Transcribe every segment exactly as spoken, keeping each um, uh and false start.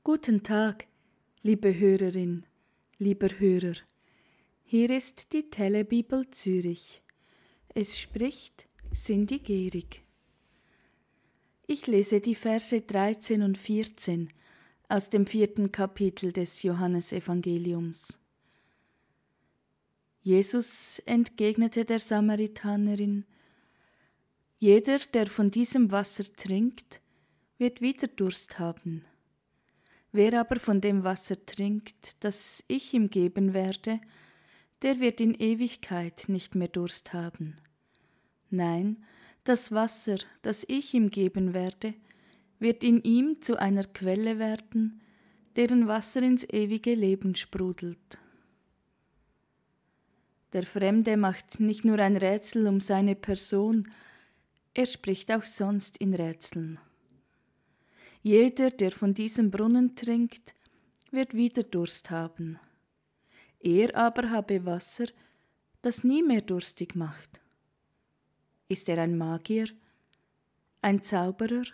Guten Tag, liebe Hörerin, lieber Hörer. Hier ist die Telebibel Zürich. Es spricht Cindy Gehrig. Ich lese die Verse dreizehn und vierzehn aus dem vierten Kapitel des Johannesevangeliums. Jesus entgegnete der Samaritanerin: Jeder, der von diesem Wasser trinkt, wird wieder Durst haben. Wer aber von dem Wasser trinkt, das ich ihm geben werde, der wird in Ewigkeit nicht mehr Durst haben. Nein, das Wasser, das ich ihm geben werde, wird in ihm zu einer Quelle werden, deren Wasser ins ewige Leben sprudelt. Der Fremde macht nicht nur ein Rätsel um seine Person, er spricht auch sonst in Rätseln. Jeder, der von diesem Brunnen trinkt, wird wieder Durst haben. Er aber habe Wasser, das nie mehr durstig macht. Ist er ein Magier, ein Zauberer?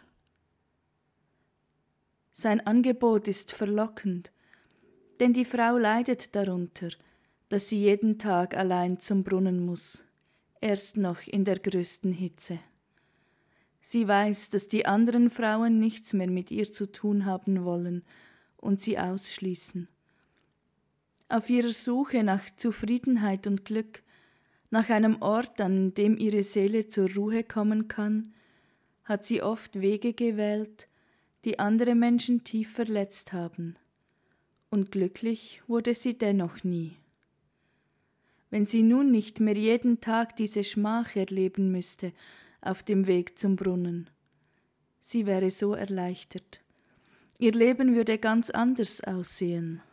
Sein Angebot ist verlockend, denn die Frau leidet darunter, dass sie jeden Tag allein zum Brunnen muss, erst noch in der größten Hitze. Sie weiß, dass die anderen Frauen nichts mehr mit ihr zu tun haben wollen und sie ausschließen. Auf ihrer Suche nach Zufriedenheit und Glück, nach einem Ort, an dem ihre Seele zur Ruhe kommen kann, hat sie oft Wege gewählt, die andere Menschen tief verletzt haben. Und glücklich wurde sie dennoch nie. Wenn sie nun nicht mehr jeden Tag diese Schmach erleben müsste, auf dem Weg zum Brunnen. Sie wäre so erleichtert. Ihr Leben würde ganz anders aussehen.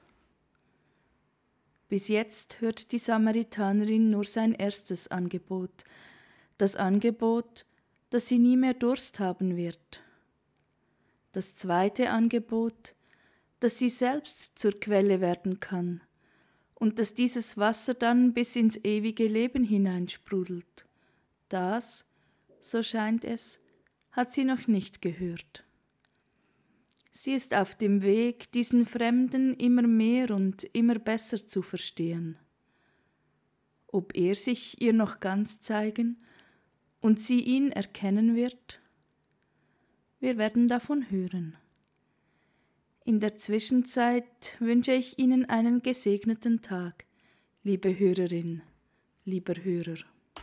Bis jetzt hört die Samaritanerin nur sein erstes Angebot, das Angebot, dass sie nie mehr Durst haben wird. Das zweite Angebot, dass sie selbst zur Quelle werden kann und dass dieses Wasser dann bis ins ewige Leben hineinsprudelt. Das, so scheint es, hat sie noch nicht gehört. Sie ist auf dem Weg, diesen Fremden immer mehr und immer besser zu verstehen. Ob er sich ihr noch ganz zeigen und sie ihn erkennen wird? Wir werden davon hören. In der Zwischenzeit wünsche ich Ihnen einen gesegneten Tag, liebe Hörerin, lieber Hörer.